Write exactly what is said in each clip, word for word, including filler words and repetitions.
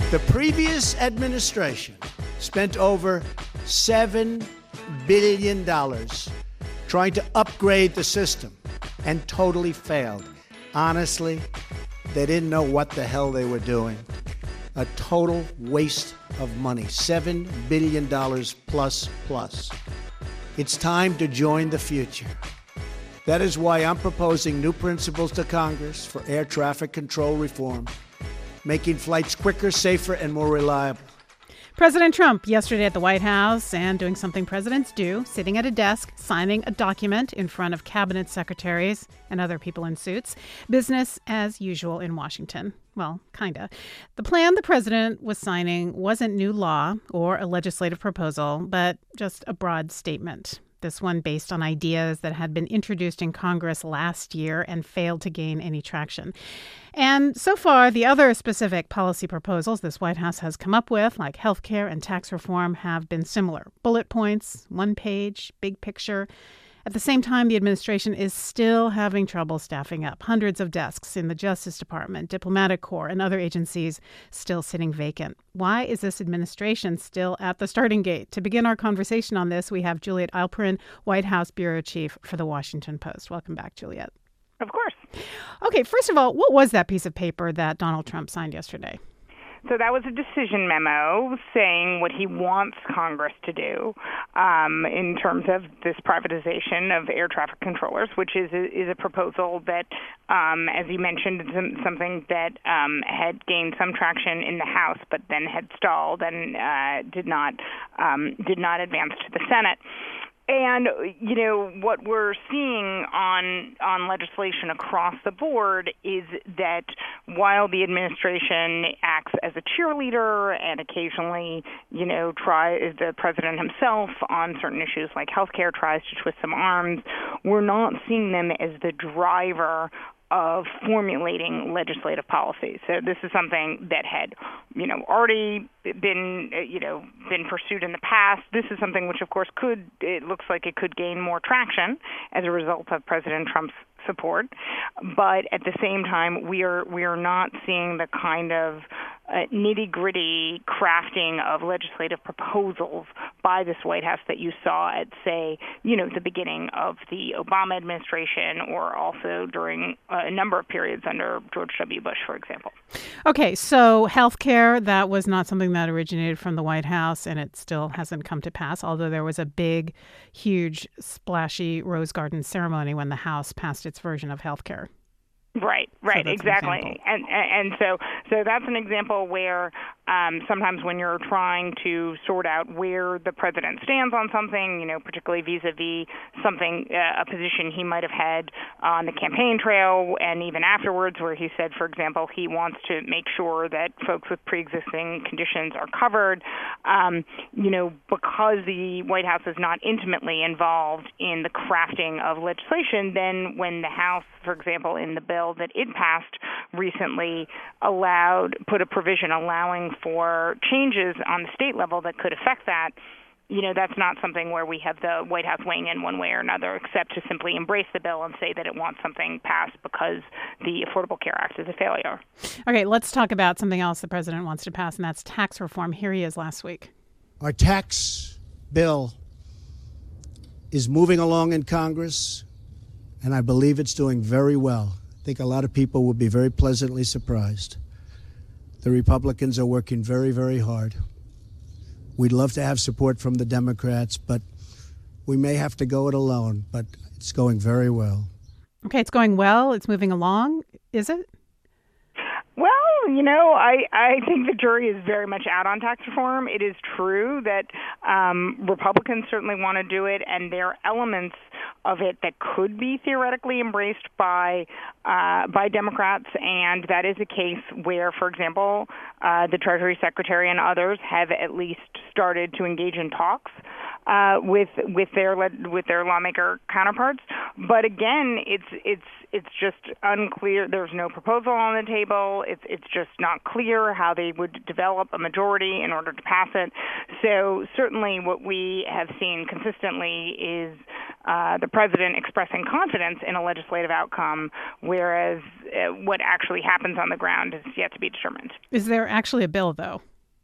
The previous administration spent over seven billion dollars trying to upgrade the system and totally failed. Honestly, they didn't know what the hell they were doing. A total waste of money, seven billion dollars plus plus. It's time to join the future. That is why I'm proposing new principles to Congress for air traffic control reform, making flights quicker, safer, and more reliable. President Trump yesterday at the White House and doing something presidents do, sitting at a desk, signing a document in front of cabinet secretaries and other people in suits. Business as usual in Washington. Well, kinda. The plan the president was signing wasn't new law or a legislative proposal, but just a broad statement. This one based on ideas that had been introduced in Congress last year and failed to gain any traction. And so far, the other specific policy proposals this White House has come up with, like health care and tax reform, have been similar. Bullet points, one page, big picture. At the same time, the administration is still having trouble staffing up. Hundreds of desks in the Justice Department, Diplomatic Corps, and other agencies still sitting vacant. Why is this administration still at the starting gate? To begin our conversation on this, we have Juliet Eilperin, White House Bureau Chief for The Washington Post. Welcome back, Juliet. Of course. Okay, first of all, what was that piece of paper that Donald Trump signed yesterday? So that was a decision memo saying what he wants Congress to do um, in terms of this privatization of air traffic controllers, which is a, is a proposal that, um, as you mentioned, is something that um, had gained some traction in the House, but then had stalled and uh, did not um, did not advance to the Senate. And, you know, what we're seeing on on legislation across the board is that while the administration acts as a cheerleader and occasionally, you know, try the president himself on certain issues like health care tries to twist some arms, we're not seeing them as the driver of formulating legislative policy. So this is something that had, you know, already been, you know, been pursued in the past. This is something which, of course, could, it looks like it could gain more traction as a result of President Trump's support. But at the same time, we are we are not seeing the kind of uh, nitty-gritty crafting of legislative proposals by this White House that you saw at, say, you know, the beginning of the Obama administration or also during a number of periods under George W. Bush, for example. Okay, so health care, that was not something that originated from the White House, and it still hasn't come to pass, although there was a big, huge, splashy Rose Garden ceremony when the House passed its version of health care. Right, right, so exactly. And, and and so so that's an example where um, sometimes when you're trying to sort out where the president stands on something, you know, particularly vis-a-vis something, uh, a position he might have had on the campaign trail and even afterwards, where he said, for example, he wants to make sure that folks with pre-existing conditions are covered, um, you know, because the White House is not intimately involved in the crafting of legislation, then when the House, for example, in the bill that it passed recently allowed, put a provision allowing for changes on the state level that could affect that, you know, that's not something where we have the White House weighing in one way or another, except to simply embrace the bill and say that it wants something passed because the Affordable Care Act is a failure. Okay, let's talk about something else the president wants to pass, and that's tax reform. Here he is last week. Our tax bill is moving along in Congress, and I believe it's doing very well. I think a lot of people will be very pleasantly surprised. The Republicans are working very, very hard. We'd love to have support from the Democrats, but we may have to go it alone. But it's going very well. Okay, it's going well. It's moving along. Is it? Well, you know, I, I think the jury is very much out on tax reform. It is true that um, Republicans certainly want to do it, and there are elements of it that could be theoretically embraced by uh, by Democrats, and that is a case where, for example, uh, the Treasury Secretary and others have at least started to engage in talks uh, with with their with their lawmaker counterparts. But again, it's it's it's just unclear. There's no proposal on the table. It's it's just not clear how they would develop a majority in order to pass it. So certainly, what we have seen consistently is uh, the president expressing confidence in a legislative outcome, whereas uh, what actually happens on the ground is yet to be determined. Is there actually a bill, though?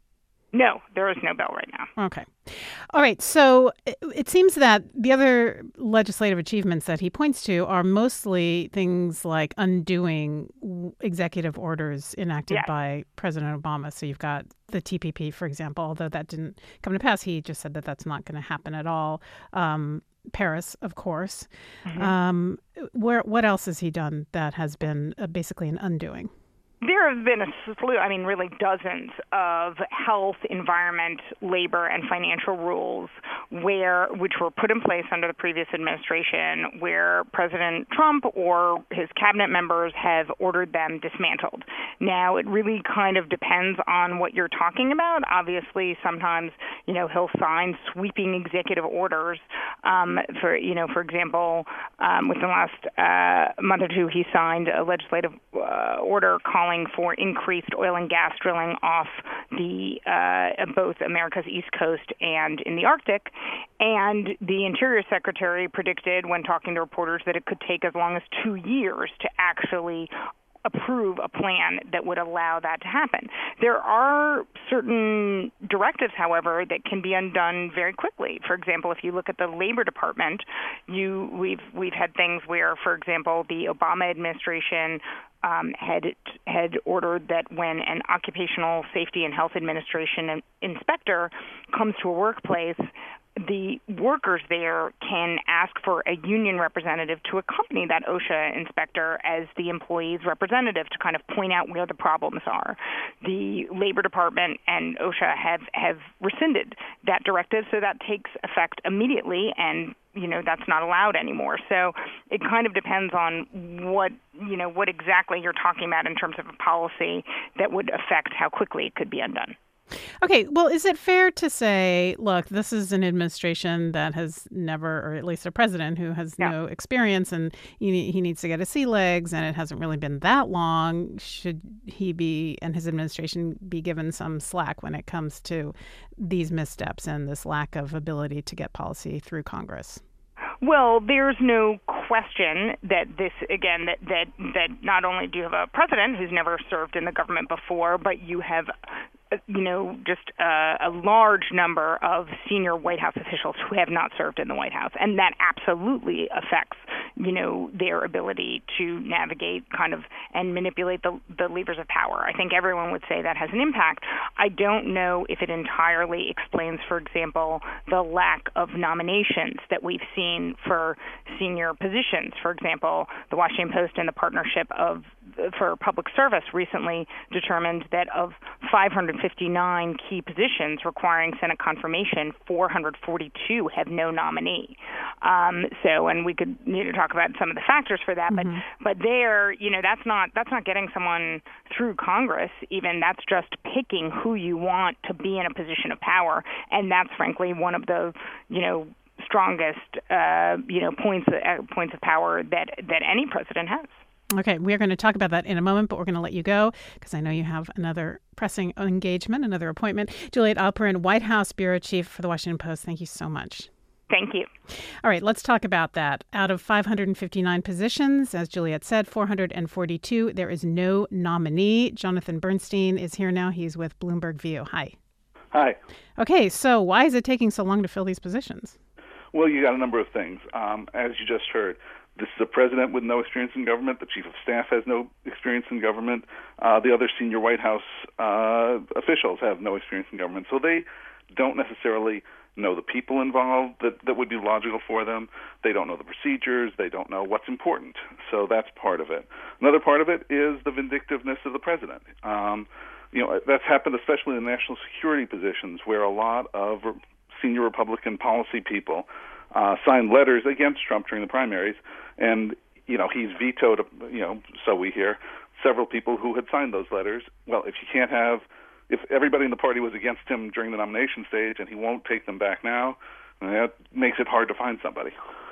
No, there is no bill right now. Okay. All right. So it, it seems that the other legislative achievements that he points to are mostly things like undoing executive orders enacted yes. by President Obama. So you've got the T P P, for example, although that didn't come to pass. He just said that that's not going to happen at all. Um, Paris, of course. Mm-hmm. Um, where what else has he done that has been uh, basically an undoing? There have been a slew, I mean, really dozens of health, environment, labor, and financial rules where which were put in place under the previous administration where President Trump or his cabinet members have ordered them dismantled. Now, it really kind of depends on what you're talking about. Obviously, sometimes, you know, he'll sign sweeping executive orders. Um, for, you know, for example, um, within the last uh, month or two, he signed a legislative uh, order calling for increased oil and gas drilling off the uh, both America's East Coast and in the Arctic. And the Interior Secretary predicted when talking to reporters that it could take as long as two years to actually approve a plan that would allow that to happen. There are certain directives, however, that can be undone very quickly. For example, if you look at the Labor Department, you we've we've had things where, for example, the Obama administration Um, had had ordered that when an Occupational Safety and Health Administration inspector comes to a workplace, the workers there can ask for a union representative to accompany that OSHA inspector as the employee's representative to kind of point out where the problems are. The Labor Department and OSHA have, have rescinded that directive, so that takes effect immediately, and you know, that's not allowed anymore. So it kind of depends on what, you know, what exactly you're talking about in terms of a policy that would affect how quickly it could be undone. Okay, well, is it fair to say, look, this is an administration that has never, or at least a president who has yeah. no experience, and he, he needs to get his sea legs, and it hasn't really been that long. Should he be, and his administration, be given some slack when it comes to these missteps and this lack of ability to get policy through Congress? Well, there's no question that this, again, that, that, that not only do you have a president who's never served in the government before, but you have you know, just a, a large number of senior White House officials who have not served in the White House. And that absolutely affects, you know, their ability to navigate kind of and manipulate the, the levers of power. I think everyone would say that has an impact. I don't know if it entirely explains, for example, the lack of nominations that we've seen for senior positions. For example, the Washington Post and the Partnership of for Public Service recently determined that of five hundred fifty-nine key positions requiring Senate confirmation, four hundred forty-two have no nominee. Um, so, and we could you know, talk about some of the factors for that, mm-hmm. but but there, you know, that's not that's not getting someone through Congress. Even that's just picking who you want to be in a position of power, and that's frankly one of the you know strongest uh, you know points uh, points of power that that any president has. Okay, we're going to talk about that in a moment, but we're going to let you go because I know you have another pressing engagement, another appointment. Juliet Eilperin, White House Bureau Chief for The Washington Post, thank you so much. Thank you. All right, let's talk about that. Out of five hundred fifty-nine positions, as Juliet said, four hundred forty-two, there is no nominee. Jonathan Bernstein is here now. He's with Bloomberg View. Hi. Hi. Okay, so why is it taking so long to fill these positions? Well, you got a number of things. Um, as you just heard, this is a president with no experience in government. The chief of staff has no experience in government. Uh, the other senior White House uh, officials have no experience in government. So they don't necessarily know the people involved that, that would be logical for them. They don't know the procedures. They don't know what's important. So that's part of it. Another part of it is the vindictiveness of the president. Um, you know, that's happened especially in national security positions where a lot of senior Republican policy people uh, signed letters against Trump during the primaries, and, you know, he's vetoed, you know, so we hear, several people who had signed those letters. Well, if you can't have, if everybody in the party was against him during the nomination stage and he won't take them back now, that makes it hard to find somebody.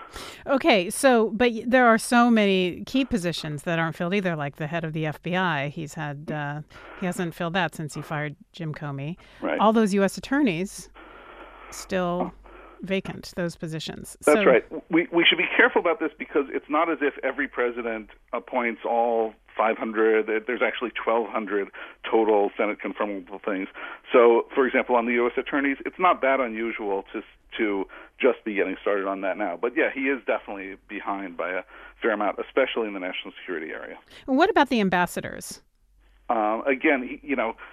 Okay, so, but there are so many key positions that aren't filled either, like the head of the F B I. He's had, uh, he hasn't filled that since he fired Jim Comey. Right. All those U S attorneys still vacant, those positions. That's so, right. We we should be careful about this because it's not as if every president appoints all five hundred. There's actually twelve hundred total Senate confirmable things. So, for example, on the U S attorneys, it's not that unusual to to just be getting started on that now. But yeah, he is definitely behind by a fair amount, especially in the national security area. What about the ambassadors? Um, again, he, you know.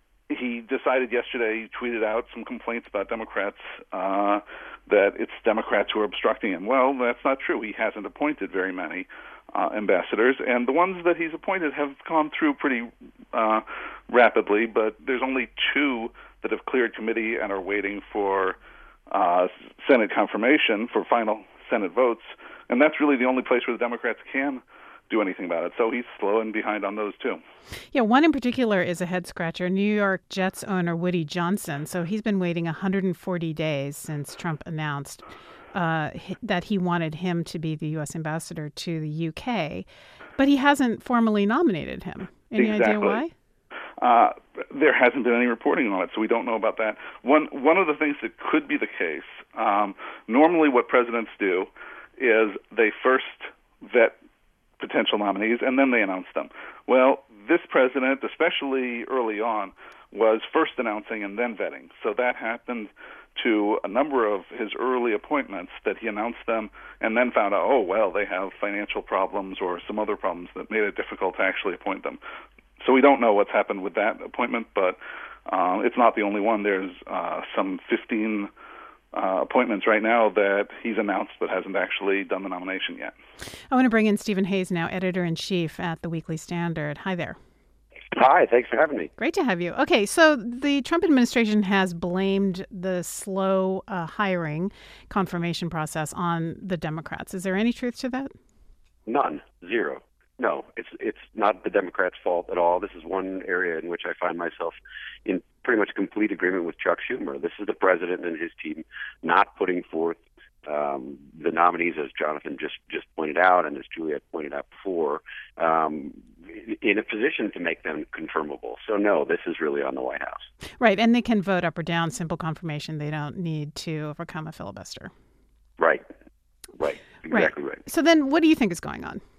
He decided yesterday, he tweeted out some complaints about Democrats, uh, that it's Democrats who are obstructing him. Well, that's not true. He hasn't appointed very many uh, ambassadors, and the ones that he's appointed have gone through pretty uh, rapidly, but there's only two that have cleared committee and are waiting for uh, Senate confirmation for final Senate votes, and that's really the only place where the Democrats can do anything about it. So he's slow and behind on those too. Yeah, one in particular is a head scratcher, New York Jets owner Woody Johnson. So he's been waiting one hundred forty days since Trump announced uh, that he wanted him to be the U S ambassador to the U K, but he hasn't formally nominated him. Any exactly. idea why? Uh, there hasn't been any reporting on it, so we don't know about that. One one of the things that could be the case, um, normally what presidents do is they first vet potential nominees, and then they announce them. Well, this president, especially early on, was first announcing and then vetting. So that happened to a number of his early appointments, that he announced them and then found out, oh, well, they have financial problems or some other problems that made it difficult to actually appoint them. So we don't know what's happened with that appointment, but uh, it's not the only one. There's uh, some fifteen Uh, appointments right now that he's announced but hasn't actually done the nomination yet. I want to bring in Stephen Hayes now, editor-in-chief at the Weekly Standard. Hi there. Hi, thanks for having me. Great to have you. Okay, so the Trump administration has blamed the slow uh, hiring confirmation process on the Democrats. Is there any truth to that? None. Zero. No, it's it's not the Democrats' fault at all. This is one area in which I find myself in pretty much complete agreement with Chuck Schumer. This is the president and his team not putting forth um, the nominees, as Jonathan just, just pointed out and as Juliet pointed out before, um, in a position to make them confirmable. So no, this is really on the White House. Right, and they can vote up or down, simple confirmation. They don't need to overcome a filibuster. Right, right, exactly right. right. So then what do you think is going on?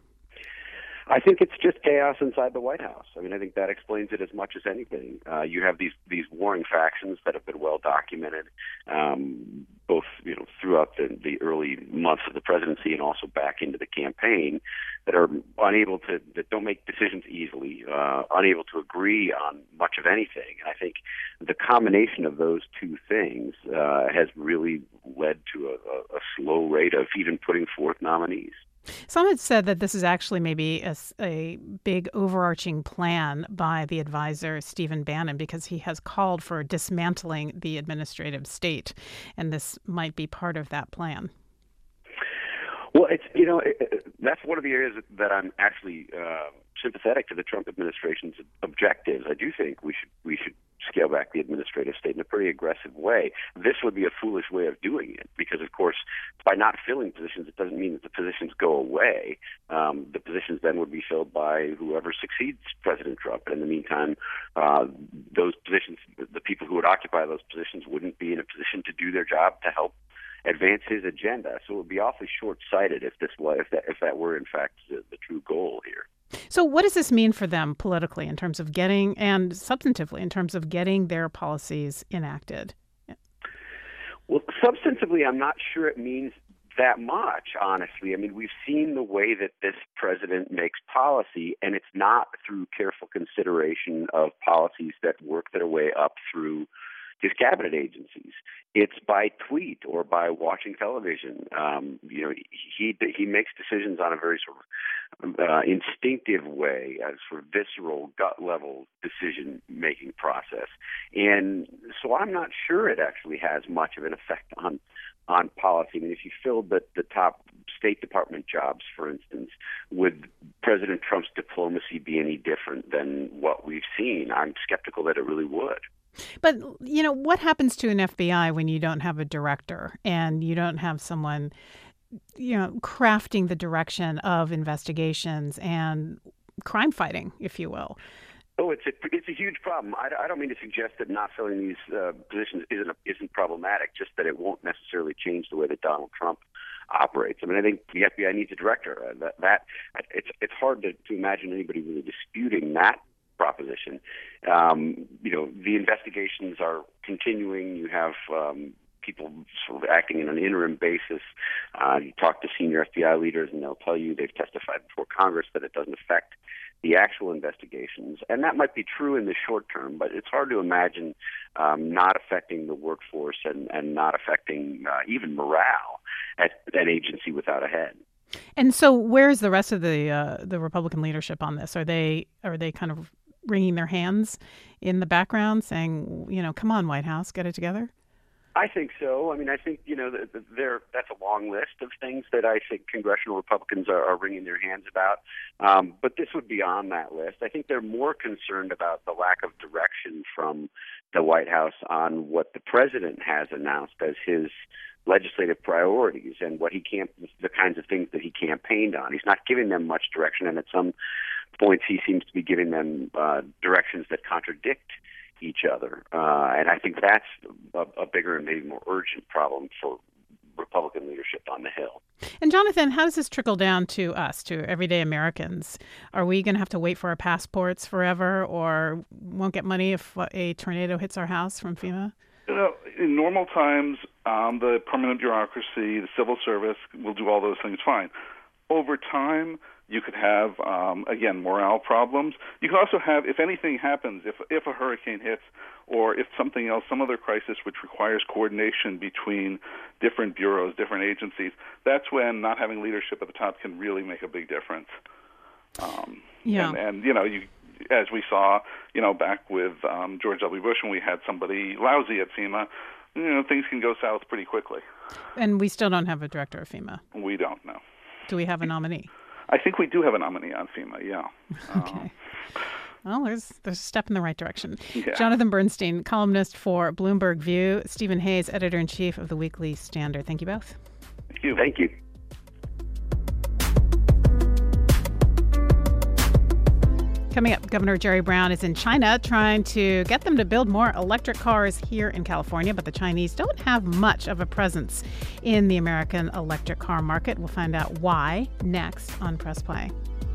I think it's just chaos inside the White House. I mean, I think that explains it as much as anything. Uh, you have these these warring factions that have been well documented, um, both you know throughout the, the early months of the presidency and also back into the campaign, that are unable to that don't make decisions easily, uh, unable to agree on much of anything. And I think the combination of those two things uh, has really led to a, a, a slow rate of even putting forth nominees. Some had said that this is actually maybe a, a big overarching plan by the advisor, Stephen Bannon, because he has called for dismantling the administrative state, and this might be part of that plan. Well, it's you know it, it, that's one of the areas that I'm actually uh, sympathetic to the Trump administration's objectives. I do think we should we should scale back the administrative state in a pretty aggressive way. This would be a foolish way of doing it because, of course, by not filling positions, it doesn't mean that the positions go away. Um, the positions then would be filled by whoever succeeds President Trump. And in the meantime, uh, those positions, the people who would occupy those positions wouldn't be in a position to do their job to help advance his agenda. So it would be awfully short-sighted if this was, if that, if that were in fact the, the true goal here. So what does this mean for them politically in terms of getting, and substantively in terms of getting their policies enacted? Well, substantively, I'm not sure it means that much, honestly. I mean, we've seen the way that this president makes policy, and it's not through careful consideration of policies that work their way up through his cabinet agencies. It's by tweet or by watching television. Um, you know, he he makes decisions on a very sort of uh, instinctive way, a sort of visceral, gut-level decision-making process. And so I'm not sure it actually has much of an effect on on policy. I mean, if you filled the, the top State Department jobs, for instance, would President Trump's diplomacy be any different than what we've seen? I'm skeptical that it really would. But, you know, what happens to an F B I when you don't have a director and you don't have someone, you know, crafting the direction of investigations and crime fighting, if you will? Oh, it's a it's a huge problem. I, I don't mean to suggest that not filling these uh, positions isn't isn't problematic. Just that it won't necessarily change the way that Donald Trump operates. I mean, I think the F B I needs a director. Uh, that that it's it's hard to, to imagine anybody really disputing that proposition. Um, you know, the investigations are continuing. You have um, people sort of acting on an interim basis. Uh, you talk to senior F B I leaders, and they'll tell you they've testified before Congress that it doesn't affect the actual investigations. And that might be true in the short term, but it's hard to imagine um, not affecting the workforce and, and not affecting uh, even morale at an agency without a head. And so where's the rest of the uh, the Republican leadership on this? Are they are they kind of wringing their hands in the background saying, you know, come on, White House, get it together? I think so. I mean, I think, you know, there that's a long list of things that I think congressional Republicans are, are wringing their hands about. Um, but this would be on that list. I think they're more concerned about the lack of direction from the White House on what the president has announced as his legislative priorities and what he camp the kinds of things that he campaigned on. He's not giving them much direction, and at some points he seems to be giving them uh, directions that contradict each other. Uh, and I think that's a, a bigger and maybe more urgent problem for Republican leadership on the Hill. And Jonathan, how does this trickle down to us, to everyday Americans? Are we going to have to wait for our passports forever, or won't get money if a tornado hits our house from FEMA? You know, in normal times, um, the permanent bureaucracy, the civil service will do all those things fine. Over time, you could have, um, again, morale problems. You could also have, if anything happens, if if a hurricane hits or if something else, some other crisis which requires coordination between different bureaus, different agencies, that's when not having leadership at the top can really make a big difference. Um, yeah. And, and, you know, you, as we saw, you know, back with um, George W. Bush when we had somebody lousy at FEMA, you know, things can go south pretty quickly. And we still don't have a director of FEMA. We don't know. Do we have a nominee? I think we do have a nominee on FEMA, yeah. Okay. Um, well, there's, there's a step in the right direction. Yeah. Jonathan Bernstein, columnist for Bloomberg View. Stephen Hayes, editor-in-chief of the Weekly Standard. Thank you both. Thank you. Thank you. Coming up, Governor Jerry Brown is in China trying to get them to build more electric cars here in California, but the Chinese don't have much of a presence in the American electric car market. We'll find out why next on Press Play.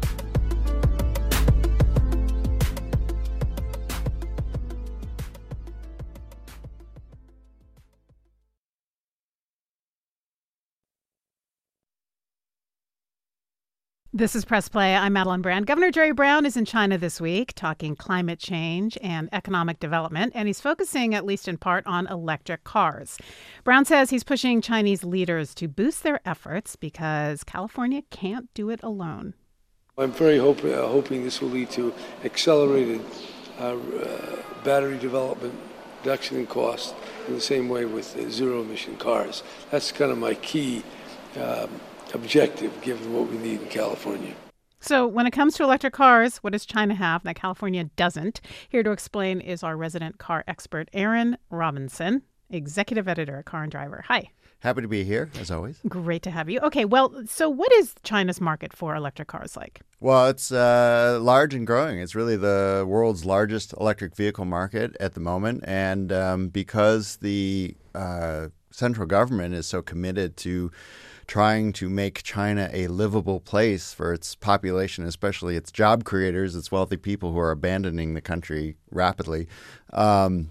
This is Press Play. I'm Madeline Brand. Governor Jerry Brown is in China this week talking climate change and economic development, and he's focusing, at least in part, on electric cars. Brown says he's pushing Chinese leaders to boost their efforts because California can't do it alone. I'm very hope, uh, hoping this will lead to accelerated uh, uh, battery development, reduction in cost, in the same way with uh, zero-emission cars. That's kind of my key um, objective, given what we need in California. So when it comes to electric cars, what does China have that California doesn't? Here to explain is our resident car expert, Aaron Robinson, executive editor at Car and Driver. Hi. Happy to be here, as always. Great to have you. Okay, well, so what is China's market for electric cars like? Well, it's uh, large and growing. It's really the world's largest electric vehicle market at the moment. And um, because the uh, central government is so committed to trying to make China a livable place for its population, especially its job creators, its wealthy people who are abandoning the country rapidly, um,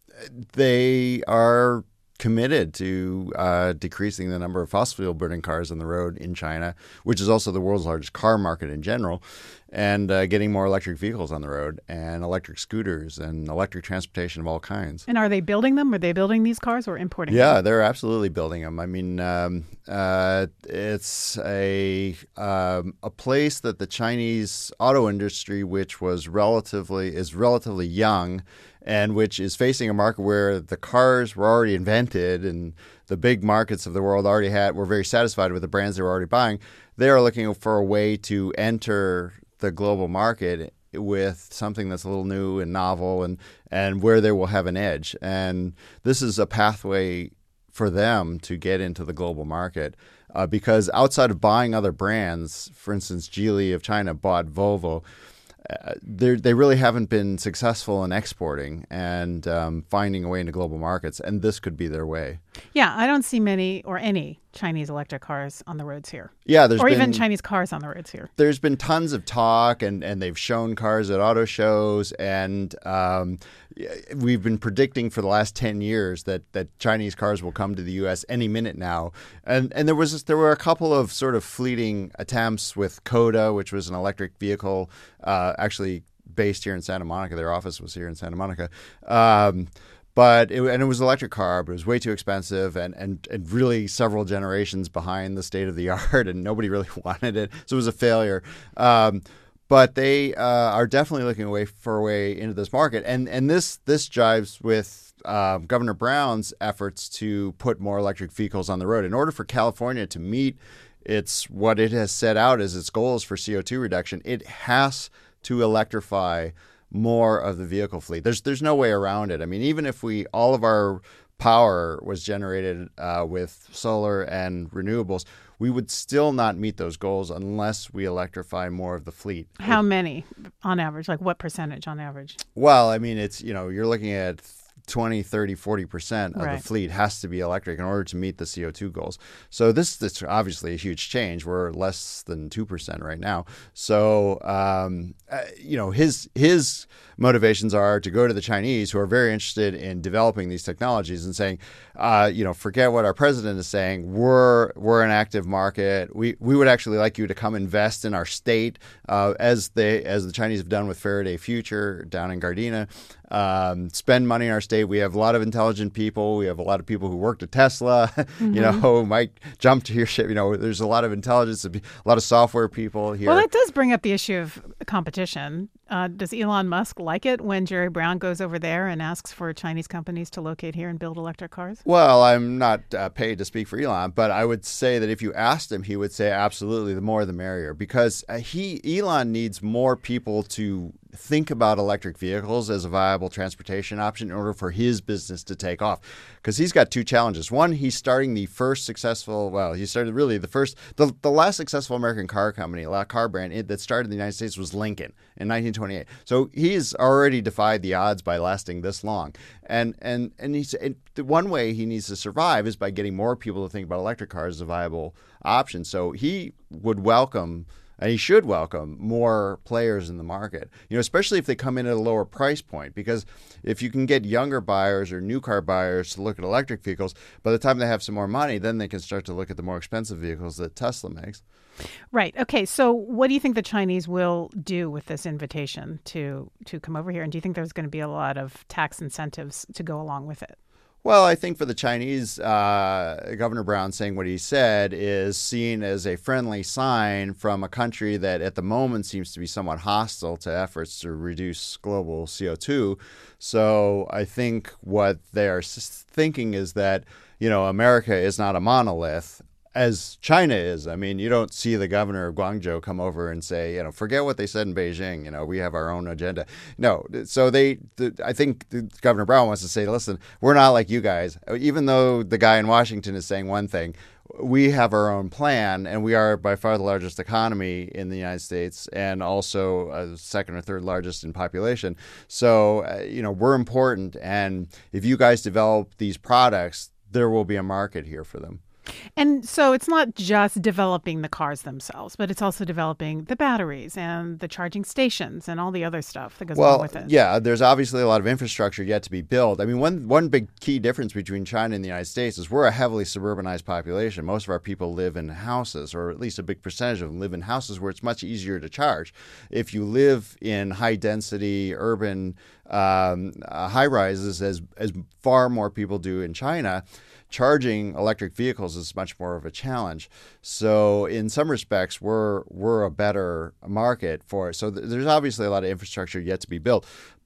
they are committed to uh, decreasing the number of fossil fuel burning cars on the road in China, which is also the world's largest car market in general, and uh, getting more electric vehicles on the road and electric scooters and electric transportation of all kinds. And are they building them? Are they building these cars or importing yeah, them? Yeah, they're absolutely building them. I mean, um, uh, it's a um, a place that the Chinese auto industry, which was relatively is relatively young, and which is facing a market where the cars were already invented and the big markets of the world already had were very satisfied with the brands they were already buying. They are looking for a way to enter the global market with something that's a little new and novel and, and where they will have an edge. And this is a pathway for them to get into the global market uh, because outside of buying other brands, for instance, Geely of China bought Volvo, uh, they really haven't been successful in exporting and um, finding a way into global markets, and this could be their way. Yeah, I don't see many or any Chinese electric cars on the roads here. Yeah, there's or been, even Chinese cars on the roads here. There's been tons of talk, and, and they've shown cars at auto shows, and um, we've been predicting for the last ten years that, that Chinese cars will come to the U S any minute now. And and there was there were a couple of sort of fleeting attempts with Coda, which was an electric vehicle, uh, actually based here in Santa Monica. Their office was here in Santa Monica. Um, But it, and it was an electric car, but it was way too expensive and, and, and really several generations behind the state of the art, and nobody really wanted it. So it was a failure. Um, but they uh, are definitely looking away for a way into this market. And and this this jives with uh, Governor Brown's efforts to put more electric vehicles on the road. In order for California to meet its what it has set out as its goals for C O two reduction, it has to electrify more of the vehicle fleet. There's there's no way around it. I mean, even if we all of our power was generated uh, with solar and renewables, we would still not meet those goals unless we electrify more of the fleet. How many on average? Like what percentage on average? Well, I mean, it's, you know, you're looking at twenty, thirty, forty percent of right. the fleet has to be electric in order to meet the C O two goals. So this, this is obviously a huge change. We're less than two percent right now. So, um, uh, you know, his his motivations are to go to the Chinese, who are very interested in developing these technologies, and saying, uh, you know, forget what our president is saying. We're we're an active market. We we would actually like you to come invest in our state, uh, as they as the Chinese have done with Faraday Future down in Gardena. Um, spend money in our state. We have a lot of intelligent people. We have a lot of people who worked at Tesla, mm-hmm. you know, who might jump to your ship. You know, there's a lot of intelligence, a lot of software people here. Well, that does bring up the issue of competition. Uh, does Elon Musk like it when Jerry Brown goes over there and asks for Chinese companies to locate here and build electric cars? Well, I'm not uh, paid to speak for Elon, but I would say that if you asked him, he would say absolutely, the more the merrier, because uh, he Elon needs more people to think about electric vehicles as a viable transportation option in order for his business to take off. Because he's got two challenges. One, he's starting the first successful, well, he started really the first, the, the last successful American car company, a car brand it, that started in the United States was Lincoln in nineteen twenty-eight. So he's already defied the odds by lasting this long. And and and he's and the one way he needs to survive is by getting more people to think about electric cars as a viable option. So he would welcome, and he should welcome, more players in the market, you know, especially if they come in at a lower price point. Because if you can get younger buyers or new car buyers to look at electric vehicles, by the time they have some more money, then they can start to look at the more expensive vehicles that Tesla makes. Right. Okay. So what do you think the Chinese will do with this invitation to, to come over here? And do you think there's going to be a lot of tax incentives to go along with it? Well, I think for the Chinese, uh, Governor Brown saying what he said is seen as a friendly sign from a country that at the moment seems to be somewhat hostile to efforts to reduce global C O two. So I think what they are thinking is that, you know, America is not a monolith, as China is. I mean, you don't see the governor of Guangzhou come over and say, you know, forget what they said in Beijing. You know, we have our own agenda. No. So they, the, I think the Governor Brown wants to say, listen, we're not like you guys. Even though the guy in Washington is saying one thing, we have our own plan, and we are by far the largest economy in the United States, and also uh, second or third largest in population. So, uh, you know, we're important. And if you guys develop these products, there will be a market here for them. And so it's not just developing the cars themselves, but it's also developing the batteries and the charging stations and all the other stuff that goes well, along with it. Yeah, there's obviously a lot of infrastructure yet to be built. I mean, one one big key difference between China and the United States is we're a heavily suburbanized population. Most of our people live in houses, or at least a big percentage of them live in houses where it's much easier to charge. If you live in high-density urban um, uh, high-rises, as as far more people do in China, charging electric vehicles is much more of a challenge. So in some respects, we're we're a better market for it. So th- there's obviously a lot of infrastructure yet to be built.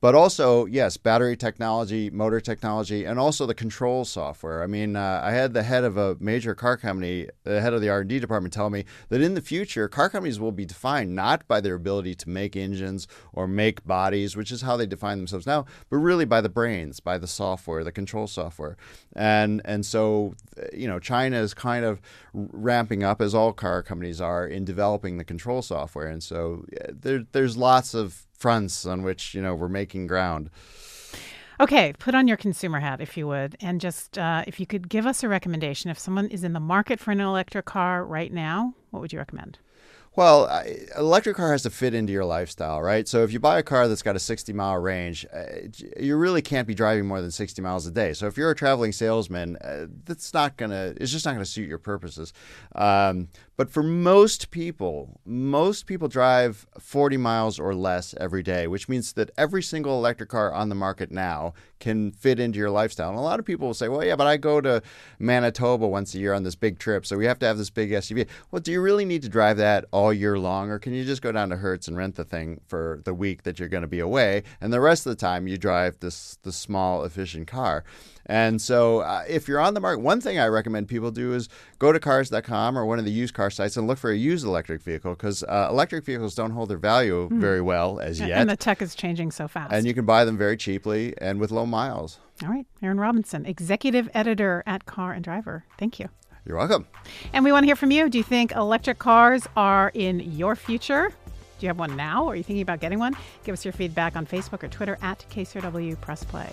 But also, yes, battery technology, motor technology, and also the control software. I mean, uh, I had the head of a major car company, the head of the R and D department, tell me that in the future, car companies will be defined not by their ability to make engines or make bodies, which is how they define themselves now, but really by the brains, by the software, the control software. And and so, you know, China is kind of ramping up, as all car companies are, in developing the control software. And so there, there's lots of fronts on which, you know, we're making ground. Okay, put on your consumer hat, if you would, and just uh, if you could give us a recommendation. If someone is in the market for an electric car right now, what would you recommend? Well, an electric car has to fit into your lifestyle, right? So if you buy a car that's got a sixty mile range, uh, you really can't be driving more than sixty miles a day. So if you're a traveling salesman, uh, that's not going to, it's just not going to suit your purposes. Um, but for most people, most people drive forty miles or less every day, which means that every single electric car on the market now can fit into your lifestyle. And a lot of people will say, well, yeah, but I go to Manitoba once a year on this big trip, so we have to have this big S U V. Well, do you really need to drive that all year long, or can you just go down to Hertz and rent the thing for the week that you're going to be away, and the rest of the time you drive this, this small, efficient car? And so uh, if you're on the market, one thing I recommend people do is go to cars dot com or one of the used car sites and look for a used electric vehicle, because uh, electric vehicles don't hold their value mm. very well as yet. And the tech is changing so fast. And you can buy them very cheaply and with low miles. All right. Aaron Robinson, executive editor at Car and Driver. Thank you. You're welcome. And we want to hear from you. Do you think electric cars are in your future? Do you have one now? Or are you thinking about getting one? Give us your feedback on Facebook or Twitter at K C R W Press Play.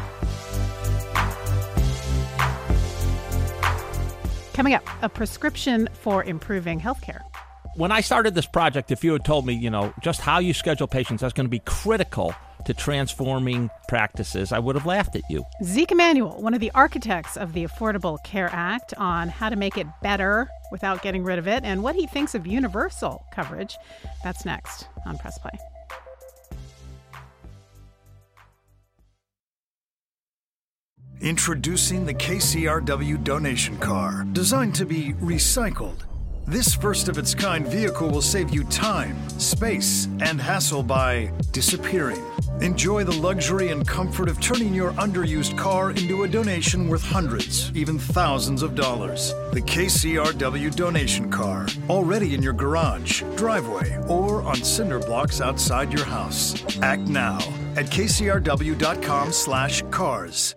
Coming up, a prescription for improving healthcare. When I started this project, if you had told me, you know, just how you schedule patients, that's going to be critical to transforming practices, I would have laughed at you. Zeke Emanuel, one of the architects of the Affordable Care Act, on how to make it better without getting rid of it and what he thinks of universal coverage. That's next on Press Play. Introducing the K C R W donation car, designed to be recycled. This first-of-its-kind vehicle will save you time, space, and hassle by disappearing. Enjoy the luxury and comfort of turning your underused car into a donation worth hundreds, even thousands of dollars. The K C R W donation car, already in your garage, driveway, or on cinder blocks outside your house. Act now at K C R W dot com slash cars.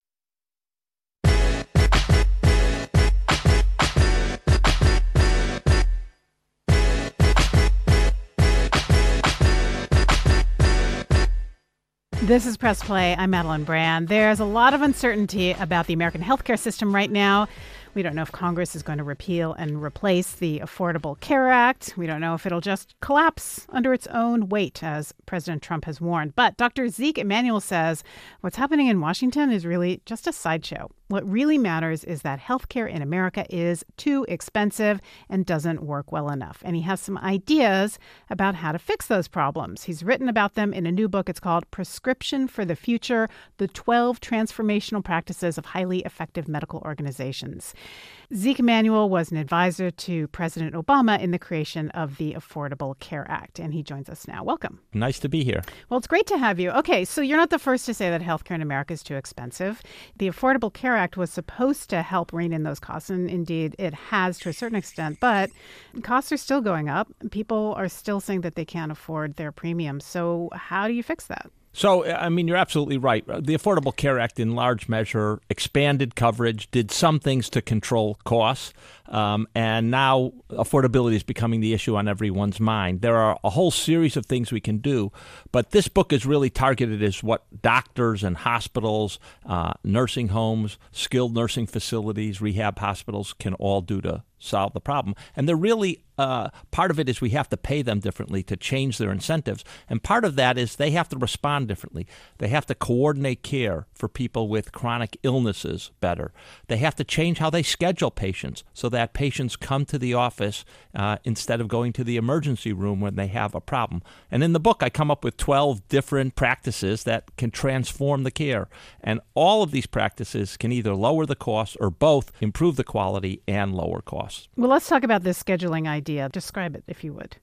This is Press Play. I'm Madeline Brand. There's a lot of uncertainty about the American healthcare system right now. We don't know if Congress is going to repeal and replace the Affordable Care Act. We don't know if it'll just collapse under its own weight, as President Trump has warned. But Doctor Zeke Emanuel says what's happening in Washington is really just a sideshow. What really matters is that healthcare in America is too expensive and doesn't work well enough. And he has some ideas about how to fix those problems. He's written about them in a new book. It's called Prescription for the Future, The twelve Transformational Practices of Highly Effective Medical Organizations. Zeke Emanuel was an advisor to President Obama in the creation of the Affordable Care Act, and he joins us now. Welcome. Nice to be here. Well, it's great to have you. Okay, so you're not the first to say that healthcare in America is too expensive. The Affordable Care Act was supposed to help rein in those costs, and indeed it has to a certain extent, but costs are still going up. People are still saying that they can't afford their premiums. So how do you fix that? So, I mean, you're absolutely right. The Affordable Care Act, in large measure, expanded coverage, did some things to control costs, um, and now affordability is becoming the issue on everyone's mind. There are a whole series of things we can do, but this book is really targeted as what doctors and hospitals, uh, nursing homes, skilled nursing facilities, rehab hospitals can all do to solve the problem. And they're really, uh, part of it is we have to pay them differently to change their incentives. And part of that is they have to respond differently. They have to coordinate care for people with chronic illnesses better. They have to change how they schedule patients so that patients come to the office uh, instead of going to the emergency room when they have a problem. And in the book, I come up with twelve different practices that can transform the care. And all of these practices can either lower the cost or both improve the quality and lower costs. Well, let's talk about this scheduling idea. Describe it, if you would.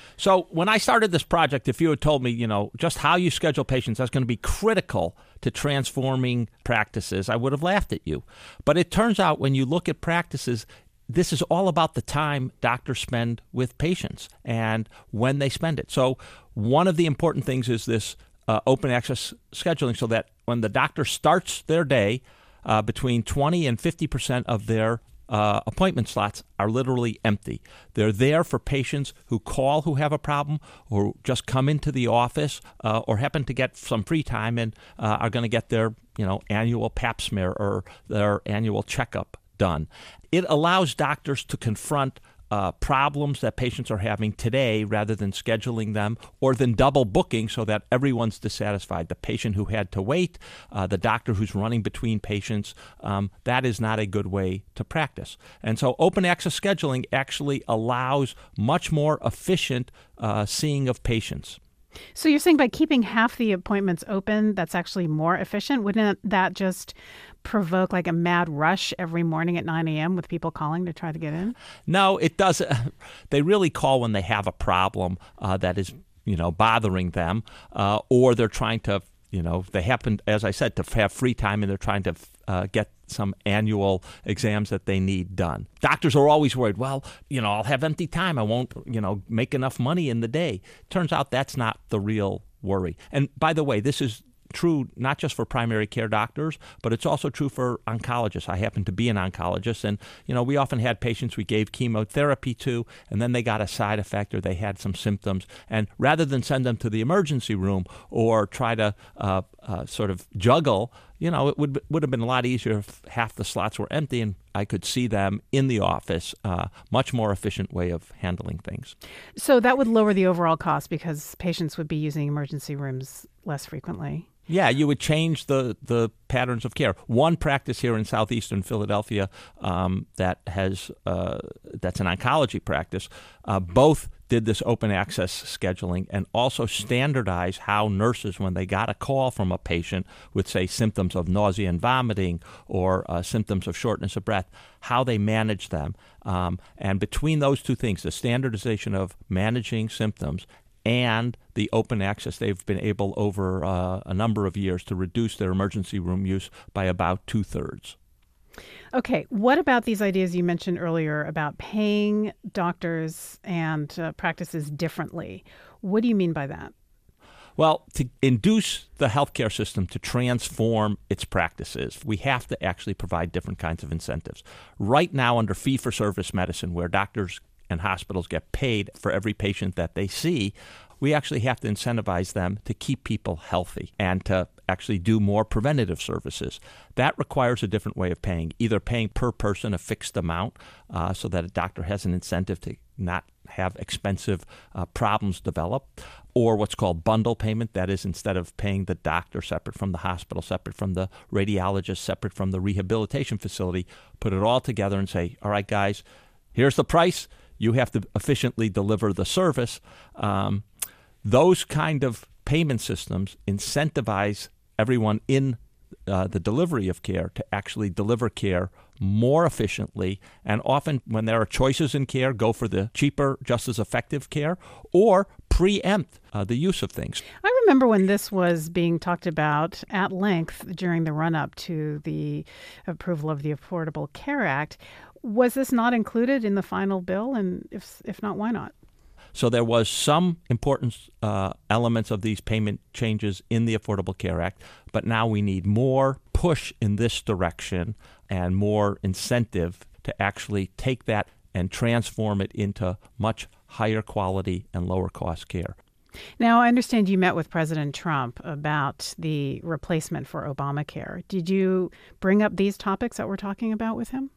So when I started this project, if you had told me, you know, just how you schedule patients, that's going to be critical to transforming practices, I would have laughed at you. But it turns out when you look at practices, this is all about the time doctors spend with patients and when they spend it. So one of the important things is this uh, open access scheduling, so that when the doctor starts their day, uh, between twenty and fifty percent of their Uh, appointment slots are literally empty. They're there for patients who call who have a problem, or just come into the office, uh, or happen to get some free time and uh, are going to get their, you know, annual pap smear or their annual checkup done. It allows doctors to confront Uh, problems that patients are having today rather than scheduling them or than double booking so that everyone's dissatisfied. The patient who had to wait, uh, the doctor who's running between patients, um, that is not a good way to practice. And so open access scheduling actually allows much more efficient uh, seeing of patients. So you're saying by keeping half the appointments open, that's actually more efficient? Wouldn't that just provoke like a mad rush every morning at nine a.m. with people calling to try to get in? No, it doesn't. They really call when they have a problem uh, that is, you know, bothering them, uh, or they're trying to, you know, they happen, as I said, to have free time and they're trying to uh, get some annual exams that they need done. Doctors are always worried, well, you know, I'll have empty time. I won't, you know, make enough money in the day. Turns out that's not the real worry. And by the way, this is true not just for primary care doctors, but it's also true for oncologists. I happen to be an oncologist, and you know we often had patients we gave chemotherapy to, and then they got a side effect or they had some symptoms, and rather than send them to the emergency room or try to uh, uh, sort of juggle, you know, it would would have been a lot easier if half the slots were empty and I could see them in the office. Uh, much more efficient way of handling things. So that would lower the overall cost because patients would be using emergency rooms less frequently. Yeah, you would change the, the patterns of care. One practice here in southeastern Philadelphia um, that has uh, that's an oncology practice, uh, both did this open access scheduling and also standardized how nurses, when they got a call from a patient with, say, symptoms of nausea and vomiting or uh, symptoms of shortness of breath, how they manage them. Um, and between those two things, the standardization of managing symptoms and the open access, they've been able over uh, a number of years to reduce their emergency room use by about two-thirds. Okay, what about these ideas you mentioned earlier about paying doctors and uh, practices differently? What do you mean by that? Well, to induce the healthcare system to transform its practices, we have to actually provide different kinds of incentives. Right now, under fee-for-service medicine, where doctors and hospitals get paid for every patient that they see, we actually have to incentivize them to keep people healthy and to actually do more preventative services. That requires a different way of paying, either paying per person a fixed amount uh, so that a doctor has an incentive to not have expensive uh, problems develop, or what's called bundle payment. That is, instead of paying the doctor separate from the hospital, separate from the radiologist, separate from the rehabilitation facility, put it all together and say, all right, guys, here's the price. You have to efficiently deliver the service. Um, those kind of payment systems incentivize everyone in uh, the delivery of care to actually deliver care more efficiently, and often when there are choices in care, go for the cheaper, just as effective care, or preempt uh, the use of things. I remember when this was being talked about at length during the run-up to the approval of the Affordable Care Act. Was this not included in the final bill? And if if not, why not? So there was some important uh, elements of these payment changes in the Affordable Care Act, but now we need more push in this direction and more incentive to actually take that and transform it into much higher quality and lower cost care. Now, I understand you met with President Trump about the replacement for Obamacare. Did you bring up these topics that we're talking about with him?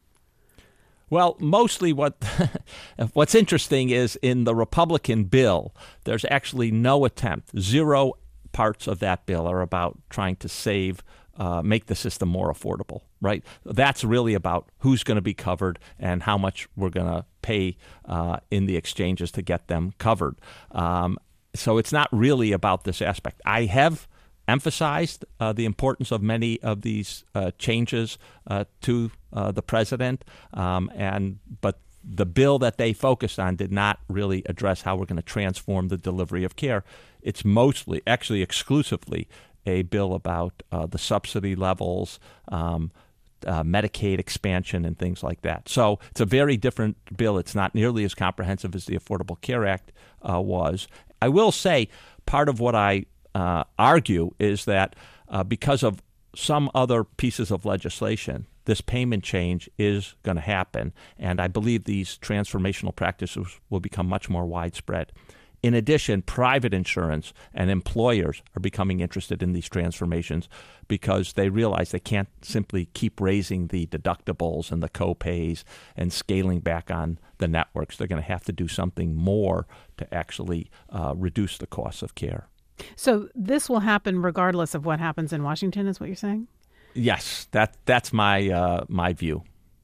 Well, mostly what what's interesting is in the Republican bill, there's actually no attempt. Zero parts of that bill are about trying to save, uh, make the system more affordable, right? That's really about who's going to be covered and how much we're going to pay uh, in the exchanges to get them covered. Um, so it's not really about this aspect. I have emphasized uh, the importance of many of these uh, changes uh, to uh, the president, um, and but the bill that they focused on did not really address how we're going to transform the delivery of care. It's mostly, actually exclusively, a bill about uh, the subsidy levels, um, uh, Medicaid expansion, and things like that. So it's a very different bill. It's not nearly as comprehensive as the Affordable Care Act uh, was. I will say part of what I uh, argue is that uh, because of some other pieces of legislation, this payment change is going to happen, and I believe these transformational practices will become much more widespread. In addition, private insurance and employers are becoming interested in these transformations because they realize they can't simply keep raising the deductibles and the co-pays and scaling back on the networks. They're going to have to do something more to actually uh, reduce the costs of care. So this will happen regardless of what happens in Washington, is what you're saying? Yes, that that's my uh, my view.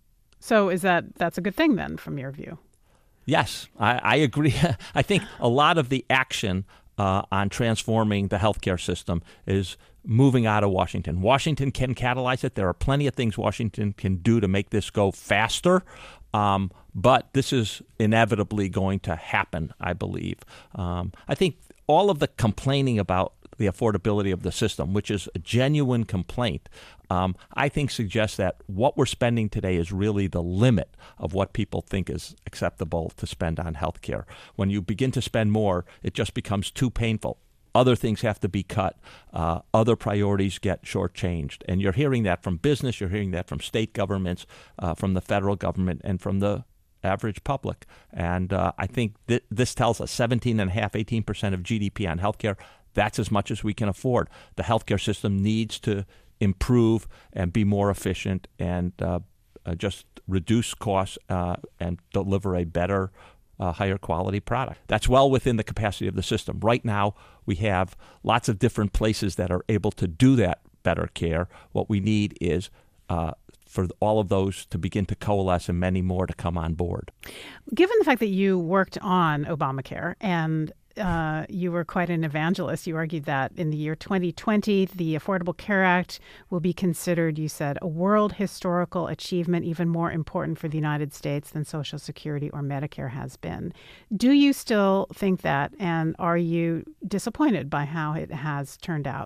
So is that that's a good thing then, from your view? Yes, I, I agree. I think a lot of the action uh, on transforming the healthcare system is moving out of Washington. Washington can catalyze it. There are plenty of things Washington can do to make this go faster, um, but this is inevitably going to happen, I believe. Um, I think all of the complaining about the affordability of the system, which is a genuine complaint, um, I think suggests that what we're spending today is really the limit of what people think is acceptable to spend on health care. When you begin to spend more, it just becomes too painful. Other things have to be cut. Uh, other priorities get shortchanged. And you're hearing that from business. You're hearing that from state governments, uh, from the federal government, and from the average public. And uh, I think th- this tells us seventeen point five, eighteen percent of G D P on healthcare. That's as much as we can afford. The healthcare system needs to improve and be more efficient and uh, uh, just reduce costs uh, and deliver a better, uh, higher quality product. That's well within the capacity of the system. Right now, we have lots of different places that are able to do that better care. What we need is uh, for all of those to begin to coalesce and many more to come on board. Given the fact that you worked on Obamacare and Uh, you were quite an evangelist. You argued that in the year twenty twenty, the Affordable Care Act will be considered, you said, a world historical achievement, even more important for the United States than Social Security or Medicare has been. Do you still think that, and are you disappointed by how it has turned out?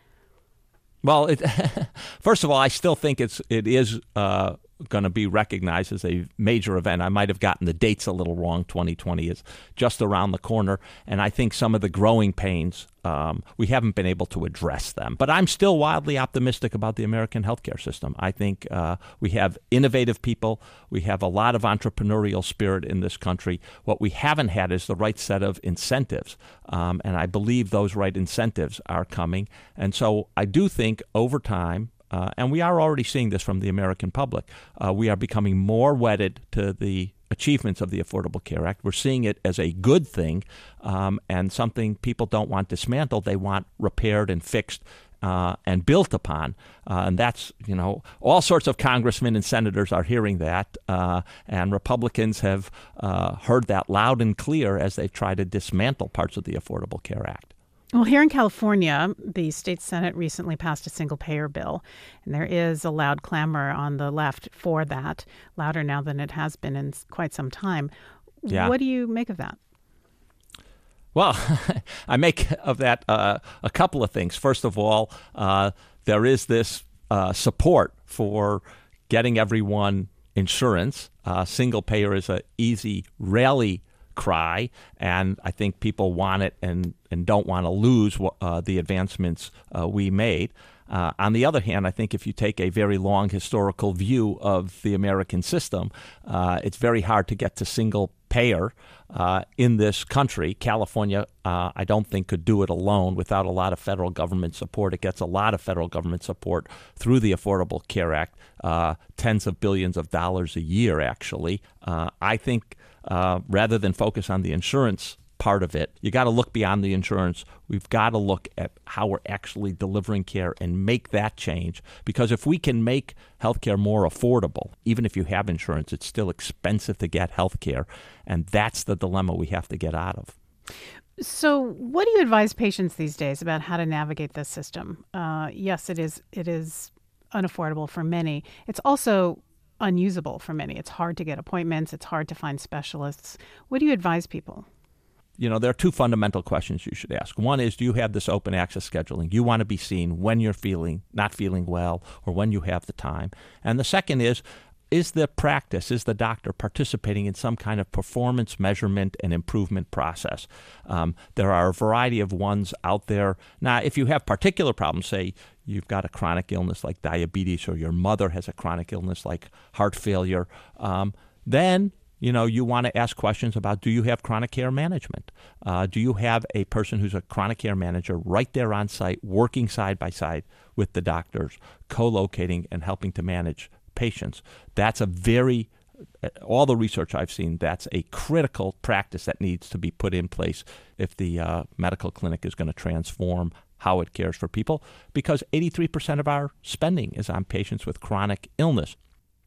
Well, it, first of all, I still think it's it is uh, going to be recognized as a major event. I might have gotten the dates a little wrong. twenty twenty is just around the corner, and I think some of the growing pains, um, we haven't been able to address them. But I'm still wildly optimistic about the American healthcare system. I think uh, we have innovative people. We have a lot of entrepreneurial spirit in this country. What we haven't had is the right set of incentives, um, and I believe those right incentives are coming. And so I do think over time, Uh, and we are already seeing this from the American public, uh, we are becoming more wedded to the achievements of the Affordable Care Act. We're seeing it as a good thing um, and something people don't want dismantled. They want repaired and fixed uh, and built upon. Uh, and that's, you know, all sorts of congressmen and senators are hearing that. Uh, and Republicans have uh, heard that loud and clear as they've tried to dismantle parts of the Affordable Care Act. Well, here in California, the state Senate recently passed a single-payer bill, and there is a loud clamor on the left for that, louder now than it has been in quite some time. Yeah. What do you make of that? Well, I make of that uh, a couple of things. First of all, uh, there is this uh, support for getting everyone insurance. Uh, single-payer is an easy rally cry, and I think people want it and, and don't want to lose uh, the advancements uh, we made. Uh, on the other hand, I think if you take a very long historical view of the American system, uh, it's very hard to get to single payer uh, in this country. California, uh, I don't think, could do it alone without a lot of federal government support. It gets a lot of federal government support through the Affordable Care Act, uh, tens of billions of dollars a year, actually. Uh, I think Uh, rather than focus on the insurance part of it, you got to look beyond the insurance. We've got to look at how we're actually delivering care and make that change. Because if we can make healthcare more affordable, even if you have insurance, it's still expensive to get healthcare. And that's the dilemma we have to get out of. So what do you advise patients these days about how to navigate this system? Uh, yes, it is it is unaffordable for many. It's also unusable for many. It's hard to get appointments. It's hard to find specialists. What do you advise people? You know, there are two fundamental questions you should ask. One is, do you have this open access scheduling? You want to be seen when you're feeling, not feeling well, or when you have the time. And the second is, is the practice, is the doctor participating in some kind of performance measurement and improvement process? Um, there are a variety of ones out there. Now, if you have particular problems, say you've got a chronic illness like diabetes, or your mother has a chronic illness like heart failure, um, then you know, you want to ask questions about, do you have chronic care management? Uh, do you have a person who's a chronic care manager right there on site, working side by side with the doctors, co-locating and helping to manage patients? That's a very, all the research I've seen, that's a critical practice that needs to be put in place if the uh, medical clinic is going to transform how it cares for people, because eighty-three percent of our spending is on patients with chronic illness.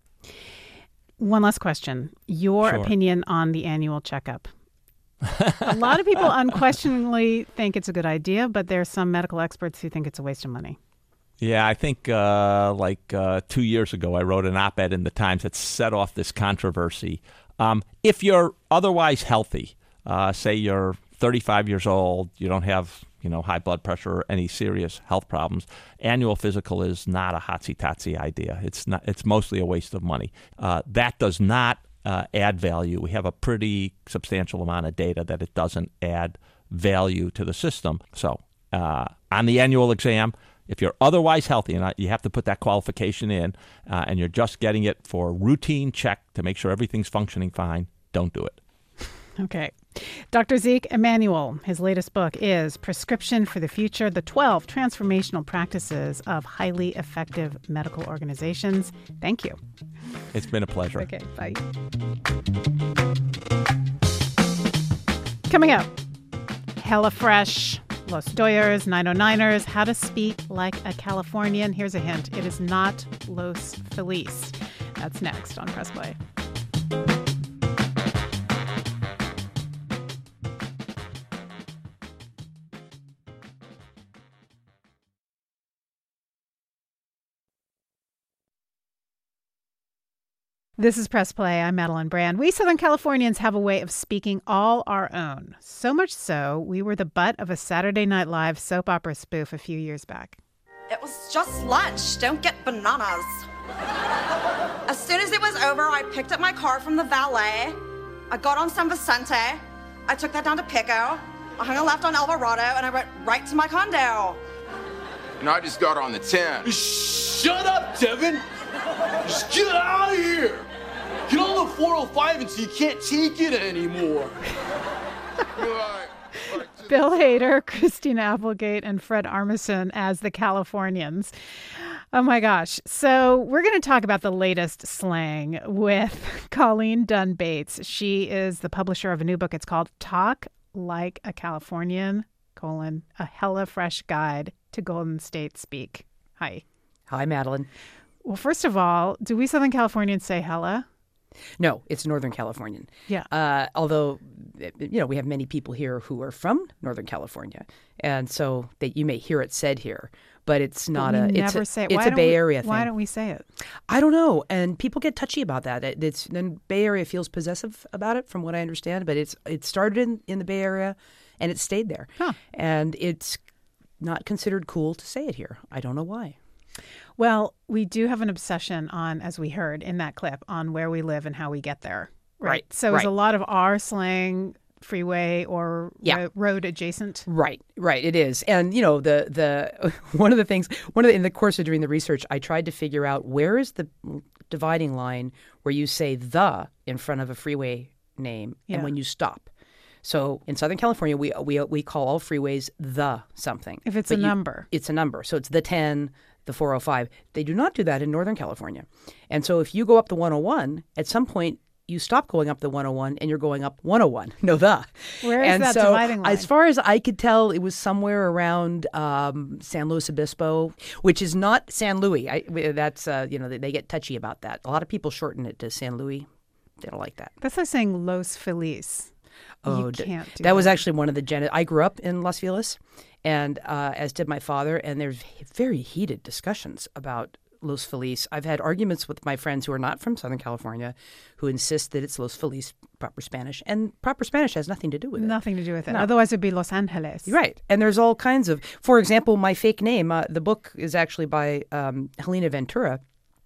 One last question. Your Sure. opinion on the annual checkup. A lot of people unquestioningly think it's a good idea, but there are some medical experts who think it's a waste of money. Yeah, I think uh, like uh, two years ago, I wrote an op-ed in the Times that set off this controversy. Um, if you're otherwise healthy, uh, say you're thirty-five years old, you don't have you know high blood pressure or any serious health problems, annual physical is not a hotsy-totsy idea. It's not. It's mostly a waste of money. Uh, that does not uh, add value. We have a pretty substantial amount of data that it doesn't add value to the system. So uh, on the annual exam, if you're otherwise healthy, and you have to put that qualification in, uh, and you're just getting it for a routine check to make sure everything's functioning fine, don't do it. Okay. Doctor Zeke Emanuel, his latest book is Prescription for the Future, the twelve Transformational Practices of Highly Effective Medical Organizations. Thank you. It's been a pleasure. Okay, bye. Coming up, HelloFresh, Los Doyers, nine oh niners, how to speak like a Californian. Here's a hint. It is not Los Feliz. That's next on Press Play. This is Press Play. I'm Madeline Brand. We Southern Californians have a way of speaking all our own. So much so, we were the butt of a Saturday Night Live soap opera spoof a few years back. It was just lunch. Don't get bananas. As soon as it was over, I picked up my car from the valet. I got on San Vicente. I took that down to Pico. I hung a left on Alvarado, and I went right to my condo. And I just got on the ten. Shut up, Devin. Just get out of here. Get on the four oh five until you can't take it anymore. Bill Hader, Christina Applegate, and Fred Armisen as the Californians. Oh my gosh. So we're going to talk about the latest slang with Colleen Dunn Bates. She is the publisher of a new book. It's called Talk Like a Californian, colon, a HelloFresh guide to Golden State speak. Hi. Hi, Madeline. Well, first of all, do we Southern Californians say hella? No, it's Northern Californian. Yeah. Uh, although, you know, we have many people here who are from Northern California, and so that you may hear it said here, but it's not but we a. It's never a, say it. It's Why a don't Bay we, Area thing. Why don't we say it? I don't know, and people get touchy about that. It, it's the Bay Area feels possessive about it, from what I understand. But it's it started in, in the Bay Area, and it stayed there, huh. and it's not considered cool to say it here. I don't know why. Well, we do have an obsession on, as we heard in that clip, on where we live and how we get there. Right. Right. So right. is a lot of our slang freeway or yeah. ro- road adjacent? Right. Right. It is. And, you know, the the one of the things, one of the, in the course of doing the research, I tried to figure out where is the dividing line where you say the in front of a freeway name yeah. and when you stop. So in Southern California, we we we call all freeways the something. If it's but a you, number. It's a number. So it's the ten, the four oh five. They do not do that in Northern California. And so if you go up the one oh one, at some point you stop going up the one oh one and you're going up one oh one. No, the. Where is and that so, dividing line? As far as I could tell, it was somewhere around um, San Luis Obispo, which is not San Luis. I, that's, uh, you know, they, they get touchy about that. A lot of people shorten it to San Luis. They don't like that. That's like saying Los Feliz. Oh, you can't do that. That was actually one of the gen- I grew up in Los Feliz, and uh, as did my father. And there's very heated discussions about Los Feliz. I've had arguments with my friends who are not from Southern California who insist that it's Los Feliz, proper Spanish. And proper Spanish has nothing to do with it. Nothing to do with it. No. Otherwise, it'd be Los Angeles. Right. And there's all kinds of, for example, my fake name, uh, the book is actually by um, Helena Ventura,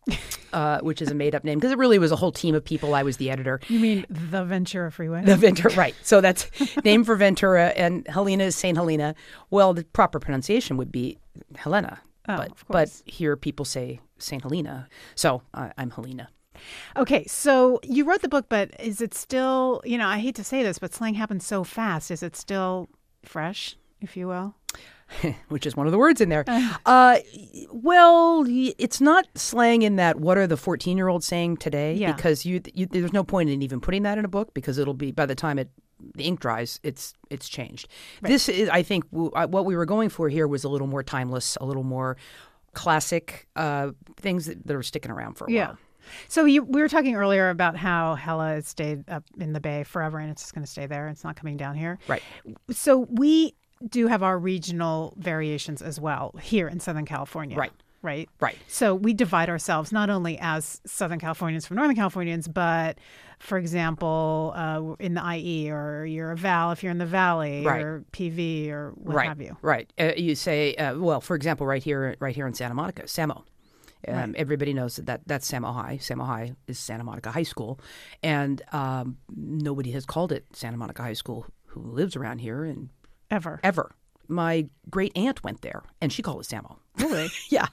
uh, which is a made-up name because it really was a whole team of people. I was the editor. You mean the Ventura Freeway? The Ventura, right. So that's name for Ventura, and Helena is Saint Helena. Well, the proper pronunciation would be Helena. Oh, but, of but course. here people say Saint Helena. So uh, I'm Helena. Okay, so you wrote the book, but is it still, you know, I hate to say this, but slang happens so fast. Is it still fresh, if you will? Which is one of the words in there. Uh, well, it's not slang in that what are the fourteen-year-olds saying today? Yeah. Because you, you, there's no point in even putting that in a book because it'll be, by the time it the ink dries, it's it's changed. Right. This is, I think, w- what we were going for here was a little more timeless, a little more classic uh, things that, that are sticking around for a Yeah. while. So you, we were talking earlier about how Hella has stayed up in the Bay forever and it's just going to stay there. It's not coming down here. Right. So we do have our regional variations as well here in Southern California. Right. Right. Right. So we divide ourselves not only as Southern Californians from Northern Californians, but, for example, uh, in the I E, or you're a Val if you're in the Valley, Right. or P V, or what right. have you. Right. Uh, you say, uh, well, for example, right here, right here in Santa Monica, Samo. Um, Right. Everybody knows that, that that's Samo High. Samo High is Santa Monica High School, and um, nobody has called it Santa Monica High School who lives around here and Ever. ever. My great aunt went there, and she called it Samo. Really? Yeah.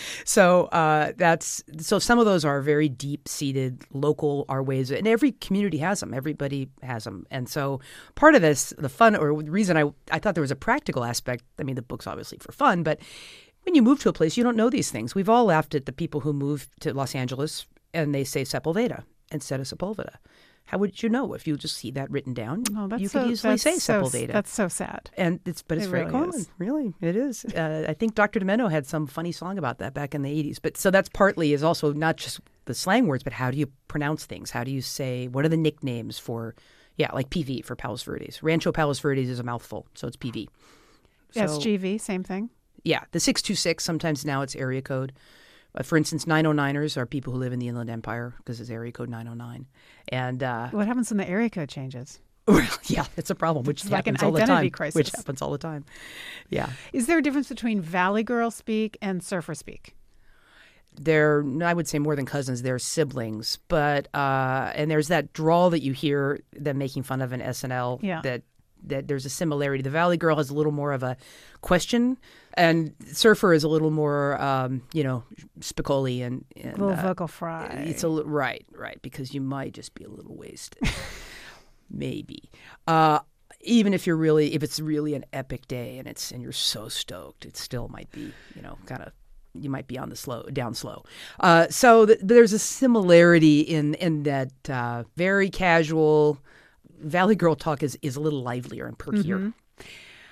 So uh, that's so some of those are very deep seated local our ways, and every community has them. Everybody has them, and so part of this, the fun or the reason I I thought there was a practical aspect. I mean, the book's obviously for fun, but when you move to a place, you don't know these things. We've all laughed at the people who move to Los Angeles and they say Sepulveda instead of Sepulveda. How would you know if you just see that written down? Oh, that's you so, could easily that's say so, Sepulveda. That's so sad. And it's but it's It very really common. is. Really, it is. Uh, I think Doctor Demento had some funny song about that back in the eighties. But so that's partly is also not just the slang words, but how do you pronounce things? How do you say? What are the nicknames for? Yeah, like P V for Palos Verdes. Rancho Palos Verdes is a mouthful, so it's P V. So, S G V, same thing. Yeah, the six two six. Sometimes now it's area code. Uh, for instance, nine oh niners are people who live in the Inland Empire because it's area code nine oh nine. And uh, What happens when the area code changes? yeah, it's a problem, which It's like an happens all the identity time. crisis. Which happens all the time. Yeah. Is there a difference between Valley Girl speak and Surfer speak? They're, I would say, more than cousins. They're siblings. But uh, and there's that drawl that you hear them making fun of in S N L. Yeah. That that there's a similarity. The Valley Girl has a little more of a question, and Surfer is a little more, um, you know, Spicoli and, and A little uh, vocal fry. It's a li- right, right, because you might just be a little wasted, maybe. Uh, even if you're really, if it's really an epic day and it's and you're so stoked, it still might be, you know, kind of. You might be on the slow, down slow. Uh, so th- there's a similarity in in that uh, very casual Valley Girl talk is, is a little livelier and perkier. Mm-hmm.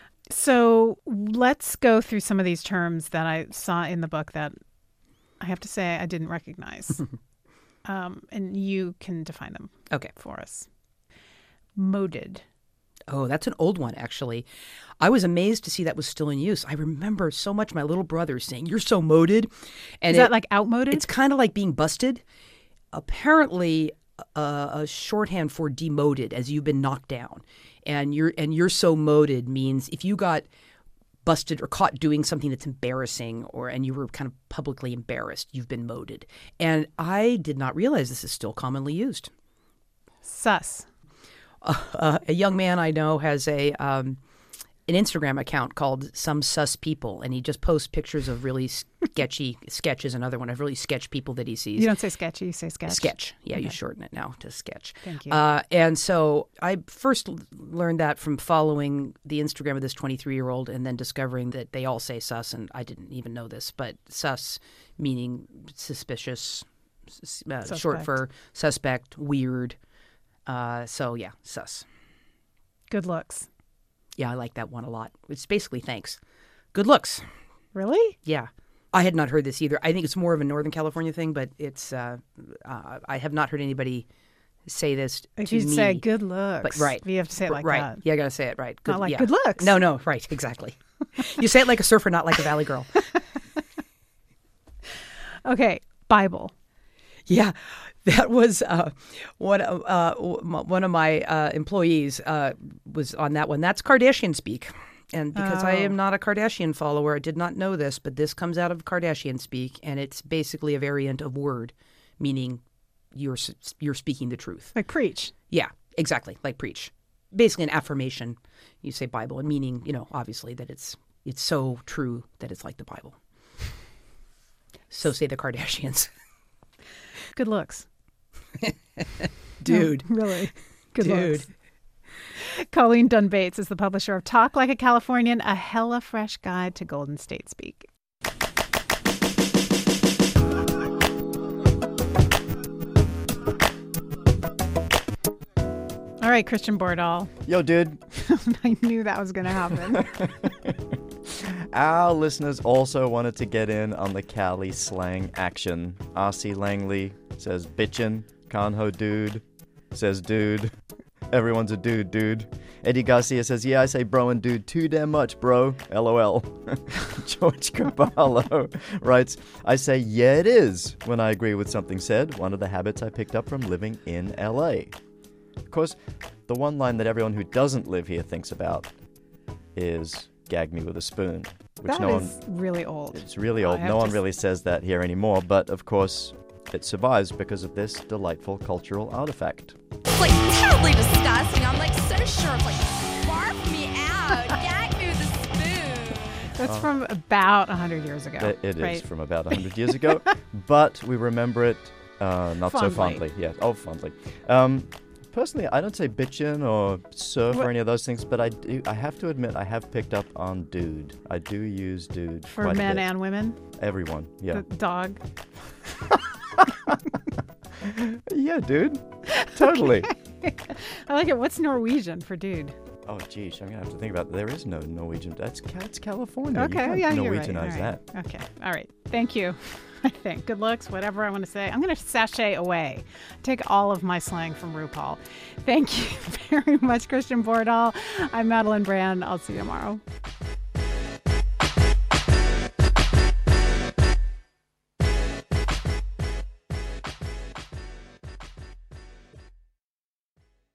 So let's go through some of these terms that I saw in the book that I have to say I didn't recognize. um, and you can define them Okay. for us. Moded. Oh, that's an old one, actually. I was amazed to see that was still in use. I remember so much my little brother saying, "You're so moded." And Is it- that like outmoded? It's kind of like being busted. Apparently, uh, a shorthand for demoted, as you've been knocked down. And you're and you're so moded means if you got busted or caught doing something that's embarrassing or and you were kind of publicly embarrassed, you've been moded. And I did not realize this is still commonly used. Sus. Uh, a young man I know has a um, an Instagram account called Some Sus People, and he just posts pictures of really sketchy sketches. Another one of really sketch people that he sees. You don't say sketchy, you say sketch. Sketch. Yeah, Okay. you shorten it now to sketch. Thank you. Uh, and so I first l- learned that from following the Instagram of this twenty-three-year-old and then discovering that they all say sus, and I didn't even know this, but sus meaning suspicious, s- uh, short Suspect. for suspect, weird. Uh, so, yeah, sus. Good looks. Yeah, I like that one a lot. It's basically thanks. Good looks. Really? Yeah. I had not heard this either. I think it's more of a Northern California thing, but it's uh, uh, I have not heard anybody say this If to you me. say good looks, But, right. you have to say it But- like right. that. Yeah, I got to say it right. Not like yeah. good looks. No, no, right, exactly. You say it like a surfer, not like a Valley Girl. Okay, Bible. Yeah, that was uh, one, uh, one of my uh, employees uh, was on that one. That's Kardashian speak. And because oh. I am not a Kardashian follower, I did not know this, but this comes out of Kardashian speak, and it's basically a variant of word, meaning you're you're speaking the truth. Like preach. Yeah, exactly, like preach. Basically an affirmation. You say Bible, and meaning, you know, obviously that it's it's so true that it's like the Bible. So say the Kardashians. Good looks. Dude. No, really. Good Dude. looks. Colleen Dunn Bates is the publisher of Talk Like a Californian, a hella fresh guide to Golden State speak. All right, Christian Bordahl. Yo, dude. I knew that was going to happen. Our listeners also wanted to get in on the Cali slang action. R C Langley says bitchin'. Kanho dude says dude. Everyone's a dude, dude. Eddie Garcia says, yeah, I say bro and dude too damn much, bro. LOL. George Caballo writes, I say, yeah, it is when I agree with something said. One of the habits I picked up from living in L A. Of course, the one line that everyone who doesn't live here thinks about is gag me with a spoon. Which that no is one, really old. It's really old. No one really says that here anymore. But, of course, it survives because of this delightful cultural artifact. It's like terribly disgusting. I'm like so sure. It's like, barf me out. Gag me with a spoon. That's Oh. from about one hundred years ago. It, it right? is from about one hundred years ago. But we remember it uh, not Fondly. so fondly. Yeah. Oh, fondly. Um, personally, I don't say bitchin' or surf What? or any of those things, but I do. I have to admit, I have picked up on dude. I do use dude For quite a men bit. and women? Everyone. Yeah. The dog? Yeah, dude. Totally. I like it. What's Norwegian for dude? Oh, geez, I'm gonna have to think about it. There is no Norwegian. That's that's California. Okay, you can't yeah, you're right. Norwegianize All right. that. Okay, all right. Thank you. I think. Good looks, whatever I want to say. I'm going to sashay away. Take all of my slang from RuPaul. Thank you very much, Christian Bordahl. I'm Madeline Brand. I'll see you tomorrow.